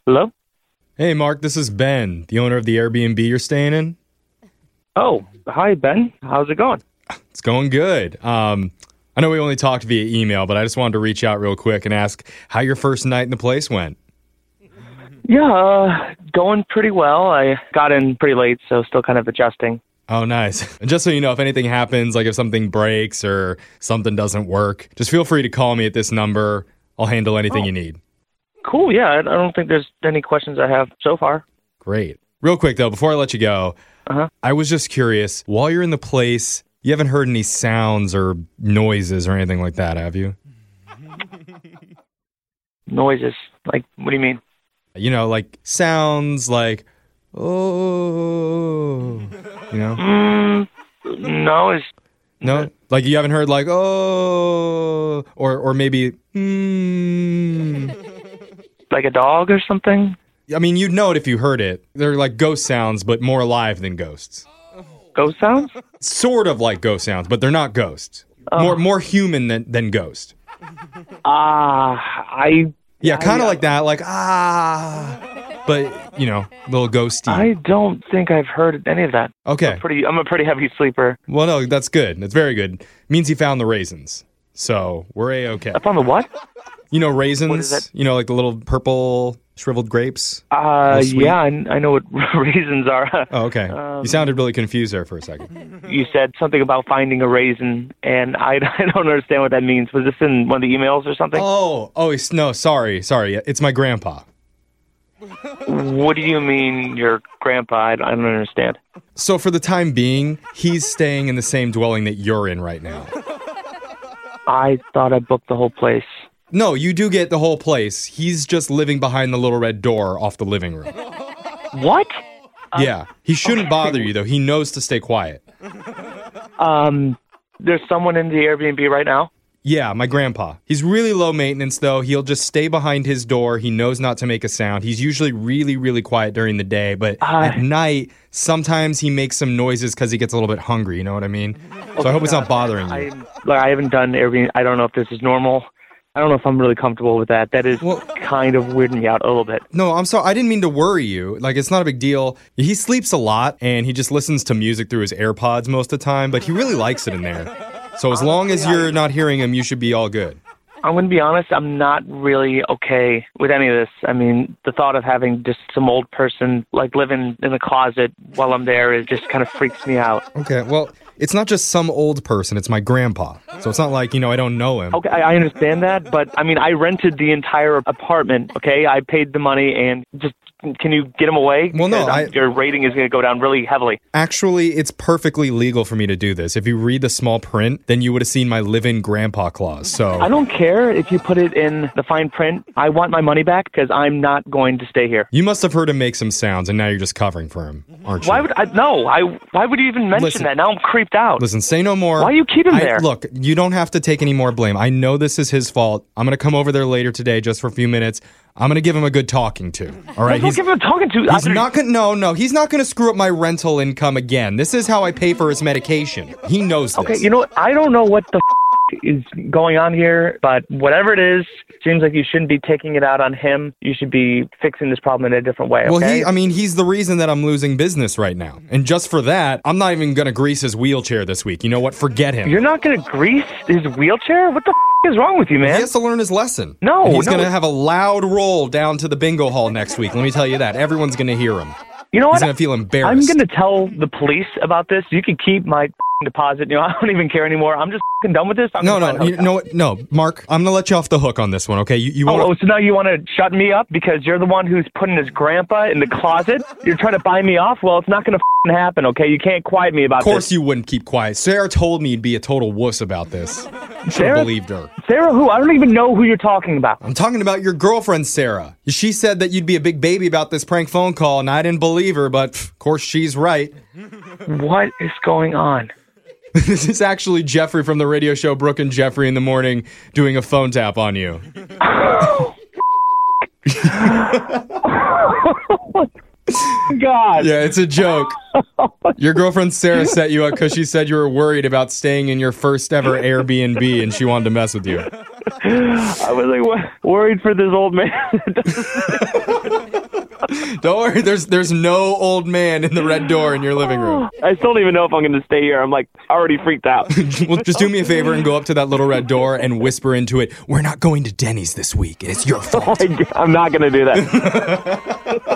Hello? Hey, Mark, this is Ben, the owner of the Airbnb you're staying in. Oh, hi, Ben. How's it going? It's going good. I know we only talked via email, but I just wanted to reach out real quick and ask how your first night in the place went. Yeah, going pretty well. I got in pretty late, so still kind of adjusting. Oh, nice. And just so you know, if anything happens, like if something breaks or something doesn't work, just feel free to call me at this number. I'll handle anything you need. Cool, yeah. I don't think there's any questions I have so far. Great. Real quick, though, before I let you go, I was just curious, while you're in the place, you haven't heard any sounds or noises or anything like that, have you? Noises? Like, what do you mean? You know, like sounds like, oh, you know? No, No? Like you haven't heard like, oh, or maybe, like a dog or something? I mean, you'd know it if you heard it. They're like ghost sounds, but more alive than ghosts. Ghost sounds? Sort of like ghost sounds, but they're not ghosts. More human than ghost. Yeah, kind of like that, like, but, you know, a little ghosty. I don't think I've heard any of that. Okay. I'm a pretty heavy sleeper. Well, no, that's good. That's very good. Means you found the raisins. So, we're A-okay. I found the what? You know raisins? What is that? You know, like the little purple shriveled grapes? Yeah, I know what raisins are. Oh, okay. You sounded really confused there for a second. You said something about finding a raisin, and I don't understand what that means. Was this in one of the emails or something? No, sorry. It's my grandpa. What do you mean, your grandpa? I don't understand. So for the time being, he's staying in the same dwelling that you're in right now. I thought I booked the whole place. No, you do get the whole place. He's just living behind the little red door off the living room. What? Yeah, he shouldn't bother you, though. He knows to stay quiet. There's someone in the Airbnb right now? Yeah, my grandpa. He's really low maintenance, though. He'll just stay behind his door. He knows not to make a sound. He's usually really, really quiet during the day, but at night, sometimes he makes some noises because he gets a little bit hungry, you know what I mean? So I hope it's not bothering you. I haven't done Airbnb. I don't know if this is normal. I don't know if I'm really comfortable with that. That is kind of weirding me out a little bit. No, I'm sorry. I didn't mean to worry you. Like, it's not a big deal. He sleeps a lot, and he just listens to music through his AirPods most of the time, but he really likes it in there. So as long as you're not hearing him, you should be all good. I'm going to be honest, I'm not really okay with any of this. I mean, the thought of having just some old person, like, living in the closet while I'm there is just kind of freaks me out. Okay, well, it's not just some old person, it's my grandpa. So it's not like, you know, I don't know him. Okay, I understand that, but, I mean, I rented the entire apartment, okay? I paid the money, and just, can you get him away? Well, no, your rating is going to go down really heavily. Actually, it's perfectly legal for me to do this. If you read the small print, then you would have seen my live-in grandpa clause, so... I don't care if you put it in the fine print. I want my money back because I'm not going to stay here. You must have heard him make some sounds, and now you're just covering for him, aren't you? Why would you even mention that? Now I'm creeped out. Listen, say no more. Why you keep him there? Look, you don't have to take any more blame. I know this is his fault. I'm going to come over there later today just for a few minutes. I'm going to give him a good talking to. All right? Don't give him a talking to. He's not going to... He's not going to screw up my rental income again. This is how I pay for his medication. He knows this. Okay, you know what? I don't know what the is going on here, but whatever it is, it seems like you shouldn't be taking it out on him. You should be fixing this problem in a different way, okay? Well, he's the reason that I'm losing business right now. And just for that, I'm not even going to grease his wheelchair this week. You know what? Forget him. You're not going to grease his wheelchair? What the is wrong with you, man? He has to learn his lesson. No, and he's going to have a loud roll down to the bingo hall next week. Let me tell you that. Everyone's going to hear him. You know what? He's going to feel embarrassed. I'm going to tell the police about this. You can keep my deposit. You know, I don't even care anymore. I'm just done with this. No, Mark, I'm going to let you off the hook on this one, okay? So now you want to shut me up because you're the one who's putting his grandpa in the closet? You're trying to buy me off? Well, it's not going to happen, okay? You can't quiet me about this. Of course you wouldn't keep quiet. Sarah told me you'd be a total wuss about this. Sarah? Believed her. Sarah who? I don't even know who you're talking about. I'm talking about your girlfriend, Sarah. She said that you'd be a big baby about this prank phone call, and I didn't believe her, but of course she's right. What is going on? This is actually Jeffrey from the radio show Brooke and Jeffrey in the Morning doing a phone tap on you. God. Yeah, it's a joke. Your girlfriend Sarah set you up because she said you were worried about staying in your first ever Airbnb and she wanted to mess with you. I was like worried for this old man. Don't worry, there's no old man in the red door in your living room. I still don't even know if I'm going to stay here. I'm like already freaked out. Well, just do me a favor and go up to that little red door and whisper into it, "We're not going to Denny's this week, and it's your fault." I'm not going to do that.